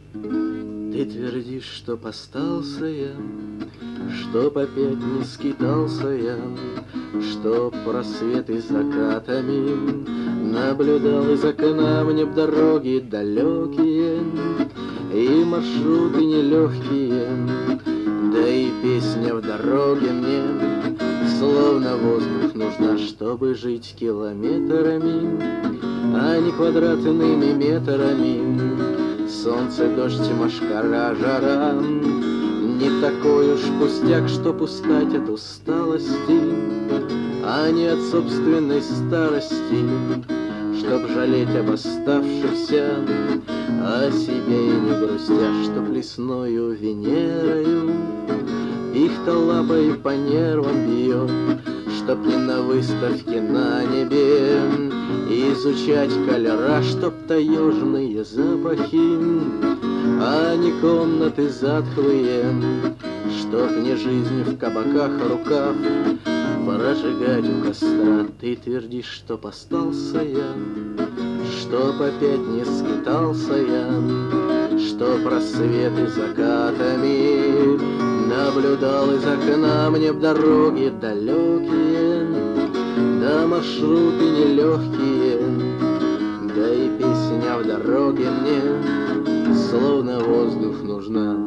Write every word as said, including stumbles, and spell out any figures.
Ты твердишь, чтоб остался я, чтоб опять не скитался я, чтоб просветы закатами наблюдал из окна мне б дороги далекие и маршруты нелегкие, да и песня в дороге мне словно воздух нужна, чтобы жить километрами, а не квадратными метрами. Солнце, дождь, машкара, жара, не такой уж пустяк, чтоб устать от усталости, а не от собственной старости, чтоб жалеть об оставшихся, о себе и не грустя, чтоб лесною Венерою их-то лапой по нервам бьет, чтоб не на выставке на небе изучать колера, чтоб таежные запахи, а не комнаты затхлые, чтоб не жизнь в кабаках рукав прожигать у костра. Ты твердишь, чтоб остался я, чтоб опять не скитался я, чтоб рассветы закатами наблюдал из окна мне б дороги далекие, да маршруты нелегкие, да и песня в дороге мне словно воздух нужна.